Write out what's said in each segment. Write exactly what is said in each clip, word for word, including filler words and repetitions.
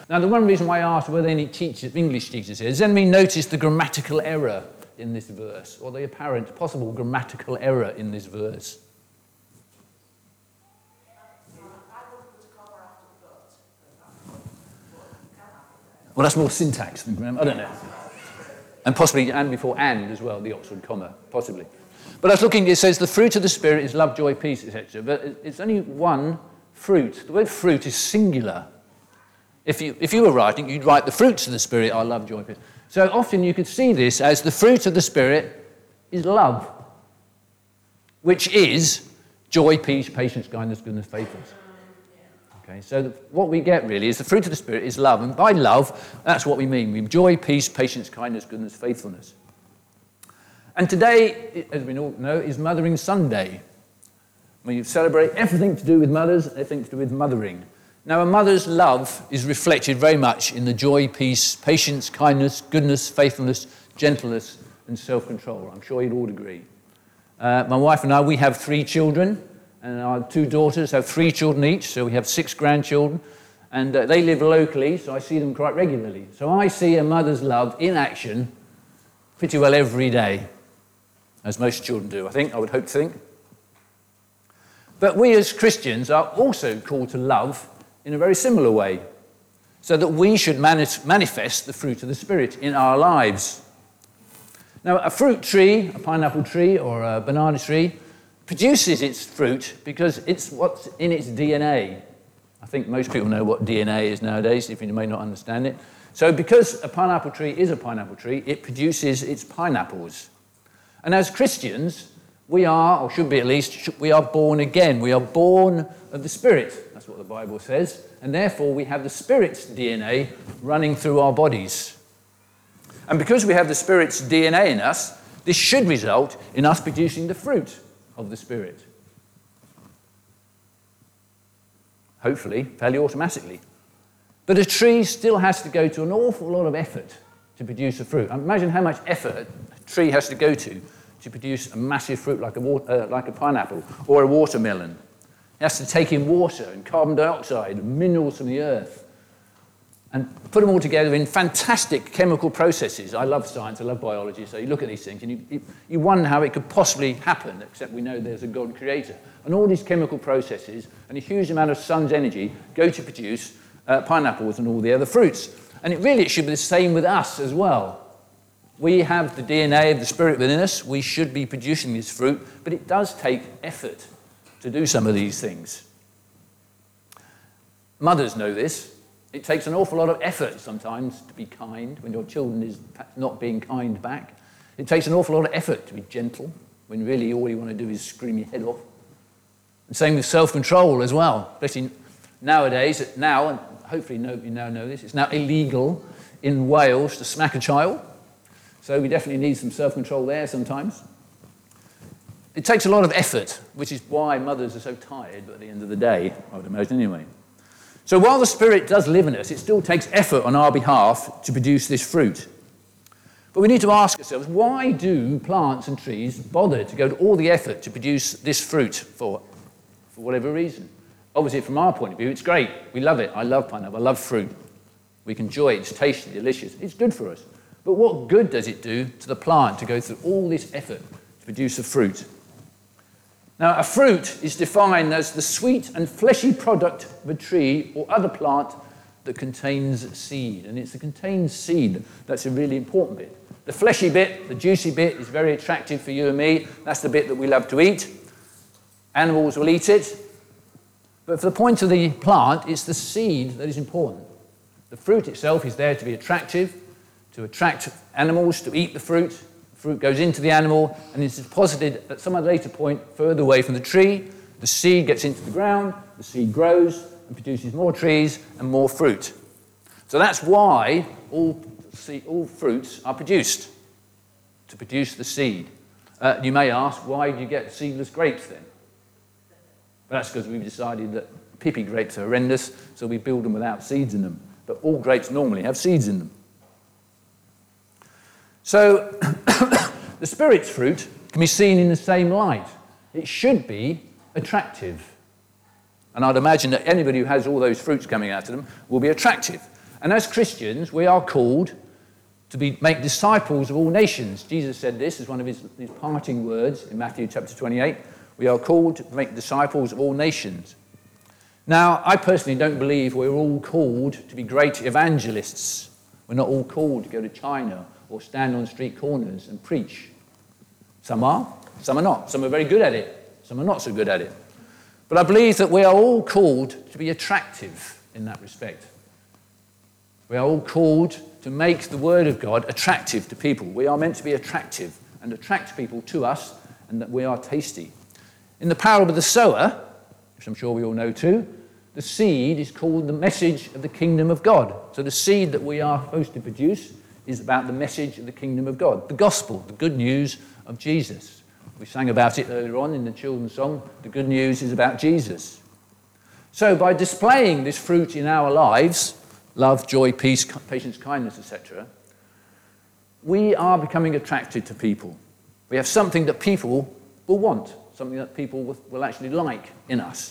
Now, the one reason why I asked were there any teachers, English teachers here, has anybody noticed the grammatical error in this verse, or the apparent possible grammatical error in this verse? Well, that's more syntax than grammar. I don't know. And possibly and before and as well, the Oxford comma, possibly. But I was looking, it says the fruit of the Spirit is love, joy, peace, et cetera. But it's only one fruit. The word fruit is singular. If you, if you were writing, you'd write the fruits of the Spirit are love, joy, peace. So often you could see this as the fruit of the Spirit is love, which is joy, peace, patience, kindness, goodness, faithfulness. Okay, so the, what we get really is the fruit of the Spirit is love. And by love, that's what we mean. We have joy, peace, patience, kindness, goodness, faithfulness. And today, as we all know, is Mothering Sunday. We celebrate everything to do with mothers, everything to do with mothering. Now, a mother's love is reflected very much in the joy, peace, patience, kindness, goodness, faithfulness, gentleness, and self-control. I'm sure you'd all agree. Uh, my wife and I, we have three children. And our two daughters have three children each, so we have six grandchildren. And uh, they live locally, so I see them quite regularly. So I see a mother's love in action pretty well every day, as most children do, I think, I would hope to think. But we as Christians are also called to love in a very similar way, so that we should mani- manifest the fruit of the Spirit in our lives. Now, a fruit tree, a pineapple tree or a banana tree, produces its fruit because it's what's in its D N A. I think most people know what D N A is nowadays, if you may not understand it. So because a pineapple tree is a pineapple tree, it produces its pineapples. And as Christians, we are, or should be at least, we are born again. We are born of the Spirit. That's what the Bible says. And therefore, we have the Spirit's D N A running through our bodies. And because we have the Spirit's D N A in us, this should result in us producing the fruit of the Spirit. Hopefully, fairly automatically. But a tree still has to go to an awful lot of effort to produce a fruit. Imagine how much effort a tree has to go to to produce a massive fruit like a, water, uh, like a pineapple or a watermelon. It has to take in water and carbon dioxide and minerals from the earth and put them all together in fantastic chemical processes. I love science, I love biology, so you look at these things and you, you wonder how it could possibly happen, except we know there's a God creator. And all these chemical processes and a huge amount of sun's energy go to produce uh, pineapples and all the other fruits. And it really it should be the same with us as well. We have the D N A of the Spirit within us. We should be producing this fruit, but it does take effort to do some of these things. Mothers know this. It takes an awful lot of effort sometimes to be kind when your children is not being kind back. It takes an awful lot of effort to be gentle when really all you want to do is scream your head off. And same with self-control as well, especially nowadays. Now, and hopefully you now know this, it's now illegal in Wales to smack a child. So we definitely need some self-control there sometimes. It takes a lot of effort, which is why mothers are so tired at the end of the day, I would imagine anyway. So while the Spirit does live in us, it still takes effort on our behalf to produce this fruit. But we need to ask ourselves, why do plants and trees bother to go to all the effort to produce this fruit for, for whatever reason? Obviously, from our point of view, it's great. We love it. I love pineapple. I love fruit. We can enjoy it. It's tasty, delicious. It's good for us. But what good does it do to the plant to go through all this effort to produce a fruit? Now, a fruit is defined as the sweet and fleshy product of a tree or other plant that contains seed. And it's the contains seed that's a really important bit. The fleshy bit, the juicy bit, is very attractive for you and me. That's the bit that we love to eat. Animals will eat it. But for the point of the plant, it's the seed that is important. The fruit itself is there to be attractive, to attract animals to eat the fruit. The fruit goes into the animal and is deposited at some later point further away from the tree. The seed gets into the ground, the seed grows and produces more trees and more fruit. So that's why all, seed, all fruits are produced, to produce the seed. Uh, you may ask, why do you get seedless grapes then? Well, that's because we've decided that pippy grapes are horrendous, so we build them without seeds in them. But all grapes normally have seeds in them. So the Spirit's fruit can be seen in the same light. It should be attractive. And I'd imagine that anybody who has all those fruits coming out of them will be attractive. And as Christians, we are called to be make disciples of all nations. Jesus said this as one of his, his parting words in Matthew chapter twenty-eight. We are called to make disciples of all nations. Now, I personally don't believe we're all called to be great evangelists. We're not all called to go to China or stand on street corners and preach. Some are, some are not. Some are very good at it, some are not so good at it. But I believe that we are all called to be attractive in that respect. We are all called to make the Word of God attractive to people. We are meant to be attractive and attract people to us, and that we are tasty. In the parable of the sower, which I'm sure we all know too, the seed is called the message of the kingdom of God. So the seed that we are supposed to produce is about the message of the kingdom of God, the gospel, the good news of Jesus. We sang about it earlier on in the children's song. The good news is about Jesus. So by displaying this fruit in our lives, love, joy, peace, patience, kindness, et cetera, we are becoming attracted to people. We have something that people will want, something that people will actually like in us.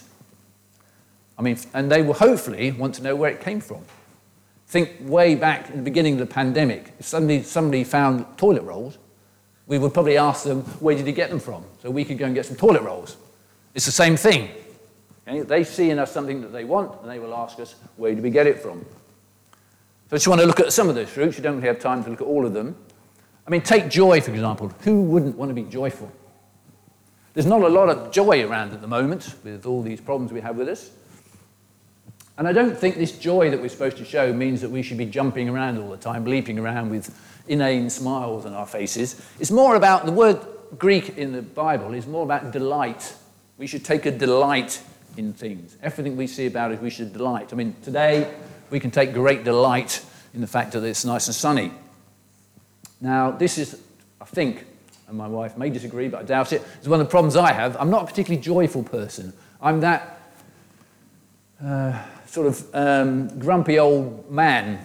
I mean, and they will hopefully want to know where it came from. Think way back in the beginning of the pandemic. If suddenly somebody found toilet rolls, we would probably ask them, where did he get them from? So we could go and get some toilet rolls. It's the same thing. Okay? They see in us something that they want, and they will ask us, where did we get it from? So I just want to look at some of those fruits. You don't really have time to look at all of them. I mean, take joy, for example. Who wouldn't want to be joyful? There's not a lot of joy around at the moment with all these problems we have with us. And I don't think this joy that we're supposed to show means that we should be jumping around all the time, leaping around with inane smiles on our faces. It's more about, the word Greek in the Bible is more about delight. We should take a delight in things. Everything we see about it, we should delight. I mean, today we can take great delight in the fact that it's nice and sunny. Now, this is, I think, and my wife may disagree, but I doubt it, it's one of the problems I have. I'm not a particularly joyful person. I'm that uh, sort of um, grumpy old man.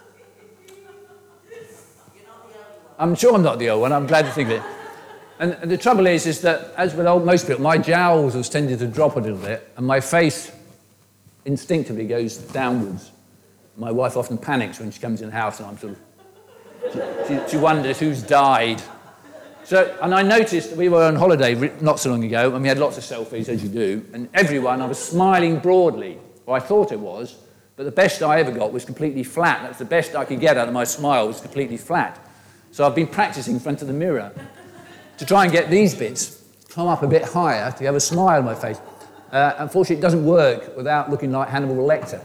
I'm sure I'm not the old one. I'm glad to think of it. And, and the trouble is, is that, as with old, most people, my jowls have tended to drop a little bit, and my face instinctively goes downwards. My wife often panics when she comes in the house, and I'm sort of, she, she wonders who's died. So, and I noticed that we were on holiday not so long ago, and we had lots of selfies, as you do, and everyone, I was smiling broadly, or I thought it was, but the best I ever got was completely flat. That's the best I could get out of my smile, was completely flat. So I've been practicing in front of the mirror to try and get these bits, come up a bit higher, to have a smile on my face. Uh, unfortunately, it doesn't work without looking like Hannibal Lecter.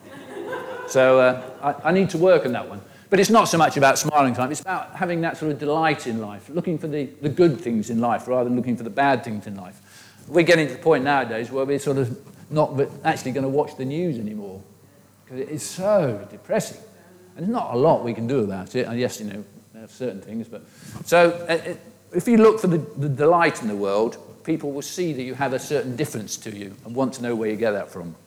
So uh, I, I need to work on that one. But it's not so much about smiling time, it's about having that sort of delight in life, looking for the, the good things in life rather than looking for the bad things in life. We're getting to the point nowadays where we're sort of not actually going to watch the news anymore, because it is so depressing. And there's not a lot we can do about it. And yes, you know, there are certain things, but... So uh, if you look for the, the delight in the world, people will see that you have a certain difference to you and want to know where you get that from.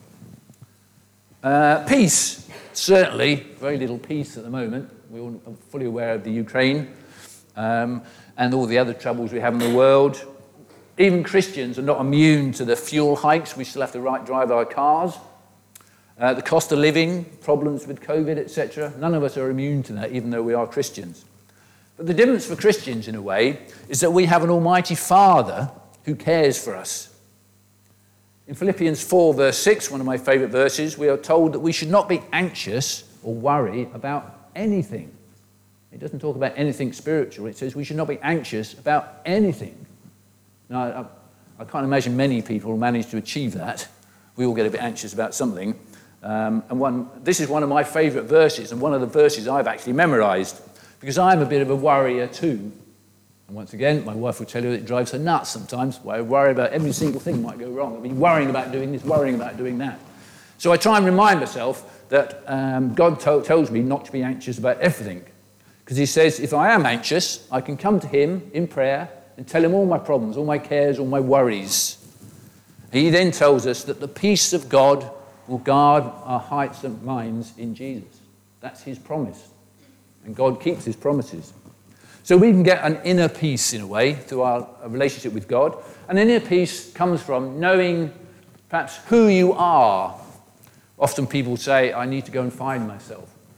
Uh, peace. Certainly, very little peace at the moment. We're all fully aware of the Ukraine um, and all the other troubles we have in the world. Even Christians are not immune to the fuel hikes. We still have to right drive our cars. Uh, the cost of living, problems with COVID, et cetera. None of us are immune to that, even though we are Christians. But the difference for Christians, in a way, is that we have an Almighty Father who cares for us. In Philippians four, verse six, one of my favourite verses, we are told that we should not be anxious or worry about anything. It doesn't talk about anything spiritual. It says we should not be anxious about anything. Now, I, I can't imagine many people manage to achieve that. We all get a bit anxious about something. Um, and one, this is one of my favourite verses, and one of the verses I've actually memorised, because I'm a bit of a worrier too. And once again, my wife will tell you it drives her nuts sometimes. Why I worry about every single thing might go wrong. I'll be worrying about doing this, worrying about doing that. So I try and remind myself that um, God to- tells me not to be anxious about everything. Because he says, if I am anxious, I can come to him in prayer and tell him all my problems, all my cares, all my worries. He then tells us that the peace of God will guard our hearts and minds in Jesus. That's his promise. And God keeps his promises. So we can get an inner peace, in a way, through our relationship with God. And inner peace comes from knowing perhaps who you are. Often people say, I need to go and find myself.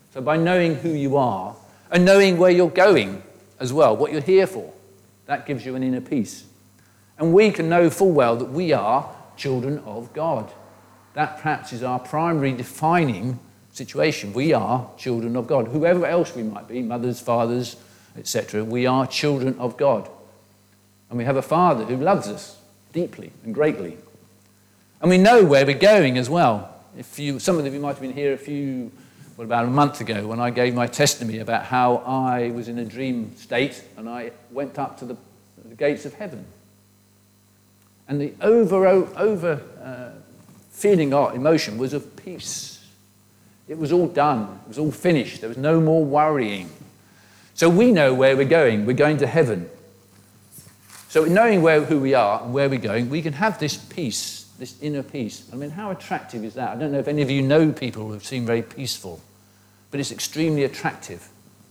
So by knowing who you are and knowing where you're going as well, what you're here for, that gives you an inner peace. And we can know full well that we are children of God. That perhaps is our primary defining situation. We are children of God. Whoever else we might be, mothers, fathers, et cetera, we are children of God. And we have a Father who loves us deeply and greatly. And we know where we're going as well. If you, some of you might have been here a few, well, about a month ago when I gave my testimony about how I was in a dream state and I went up to the, the gates of heaven. And the over, over uh, feeling or emotion was of peace. It was all done. It was all finished. There was no more worrying. So we know where we're going. We're going to heaven. So knowing where, who we are and where we're going, we can have this peace, this inner peace. I mean, how attractive is that? I don't know if any of you know people who seem very peaceful, but it's extremely attractive.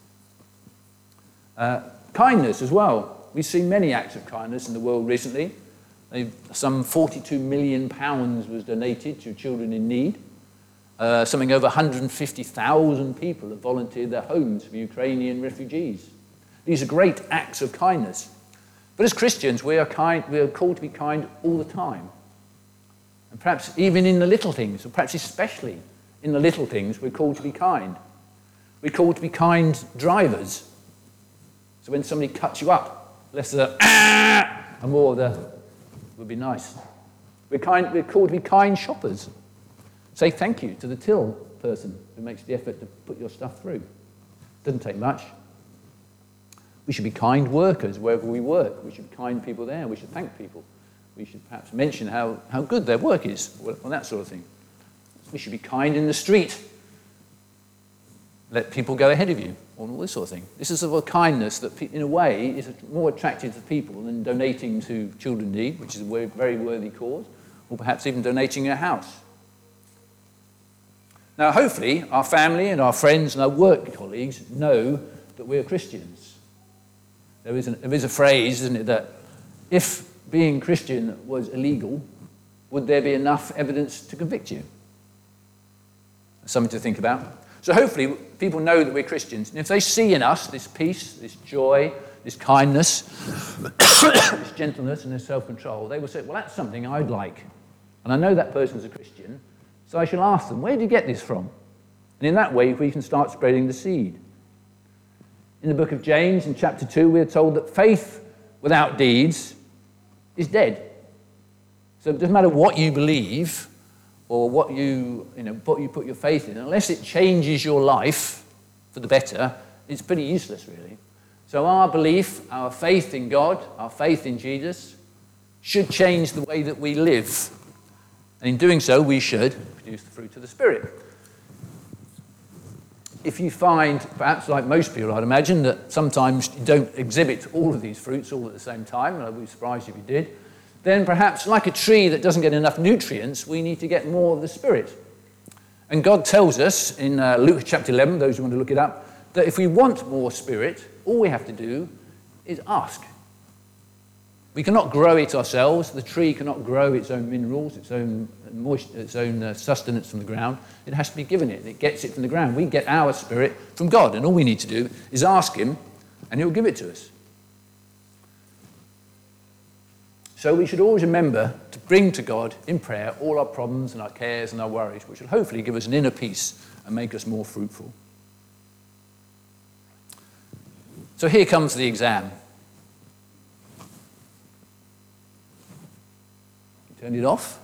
Uh, kindness as well. We've seen many acts of kindness in the world recently. They've, some forty-two million pounds was donated to children in need. Uh, something over one hundred fifty thousand people have volunteered their homes for Ukrainian refugees. These are great acts of kindness. But as Christians, we are, kind, we are called to be kind all the time. And perhaps even in the little things, or perhaps especially in the little things, we're called to be kind. We're called to be kind drivers. So when somebody cuts you up, less of the ah, and more of the would be nice. We're, kind, we're called to be kind shoppers. Say thank you to the till person who makes the effort to put your stuff through. Doesn't take much. We should be kind workers wherever we work. We should be kind people there. We should thank people. We should perhaps mention how, how good their work is, or that sort of thing. We should be kind in the street. Let people go ahead of you, or all this sort of thing. This is sort of a kindness that, in a way, is more attractive to people than donating to Children in Need, which is a very worthy cause, or perhaps even donating a house. Now, hopefully, our family and our friends and our work colleagues know that we're Christians. There is, an, there is a phrase, isn't it, that if being Christian was illegal, would there be enough evidence to convict you? That's something to think about. So hopefully people know that we're Christians. And if they see in us this peace, this joy, this kindness, this gentleness and this self-control, they will say, well, that's something I'd like. And I know that person's a Christian, so I shall ask them, where did you get this from? And in that way, we can start spreading the seed. In the book of James, in chapter two, we are told that faith without deeds is dead. So it doesn't matter what you believe or what you, you know, what you put your faith in, unless it changes your life for the better, it's pretty useless, really. So our belief, our faith in God, our faith in Jesus, should change the way that we live. And in doing so, we should produce the fruit of the Spirit. If you find, perhaps like most people, I'd imagine, that sometimes you don't exhibit all of these fruits all at the same time, and I'd be surprised if you did, then perhaps like a tree that doesn't get enough nutrients, we need to get more of the Spirit. And God tells us in uh, Luke chapter eleven, those who want to look it up, that if we want more Spirit, all we have to do is ask. We cannot grow it ourselves. The tree cannot grow its own minerals, its own moisture, its own uh, sustenance from the ground. It has to be given it. It gets it from the ground. We get our Spirit from God, and all we need to do is ask Him, and He'll give it to us. So we should always remember to bring to God in prayer all our problems and our cares and our worries, which will hopefully give us an inner peace and make us more fruitful. So here comes the exam. Turn it off.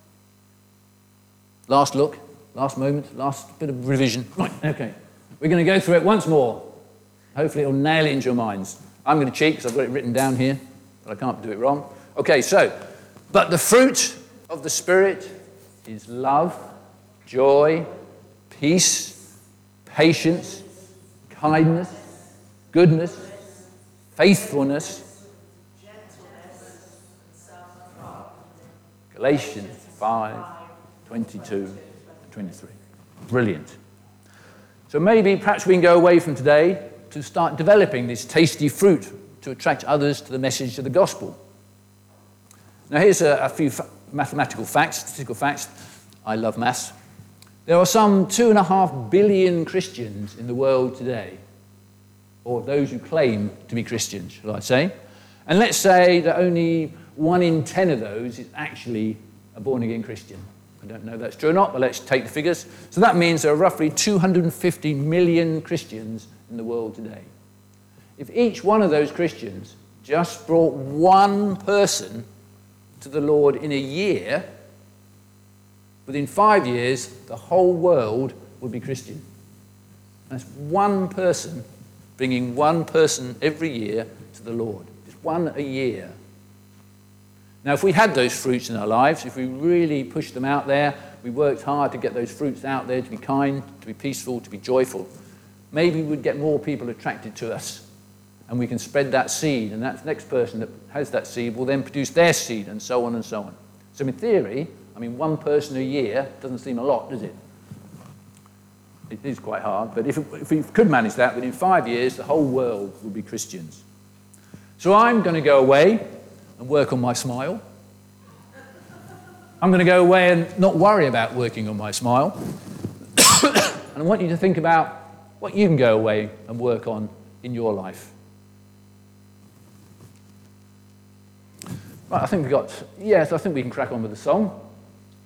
Last look, last moment, last bit of revision. Right, okay. We're going to go through it once more. Hopefully it'll nail it into your minds. I'm going to cheat because I've got it written down here, but I can't do it wrong. Okay, so, but the fruit of the Spirit is love, joy, peace, patience, kindness, goodness, faithfulness, gentleness, self-control. Galatians five, twenty-two to twenty-three. Brilliant. So maybe, perhaps we can go away from today to start developing this tasty fruit to attract others to the message of the gospel. Now here's a, a few fa- mathematical facts, statistical facts. I love maths. There are some two and a half billion Christians in the world today, or those who claim to be Christians, shall I say. And let's say that only one in ten of those is actually a born-again Christian. I don't know if that's true or not, but let's take the figures. So that means there are roughly two hundred fifty million Christians in the world today. If each one of those Christians just brought one person to the Lord in a year, within five years, the whole world would be Christian. That's one person bringing one person every year to the Lord. Just one a year. Now, if we had those fruits in our lives, if we really pushed them out there, we worked hard to get those fruits out there, to be kind, to be peaceful, to be joyful, maybe we'd get more people attracted to us. And we can spread that seed, and that next person that has that seed will then produce their seed, and so on and so on. So in theory, I mean, one person a year doesn't seem a lot, does it? It is quite hard, but if, it, if we could manage that, within five years, the whole world would be Christians. So I'm going to go away and work on my smile. I'm going to go away and not worry about working on my smile. And I want you to think about what you can go away and work on in your life. Right, I think we've got, yes, I think we can crack on with the song.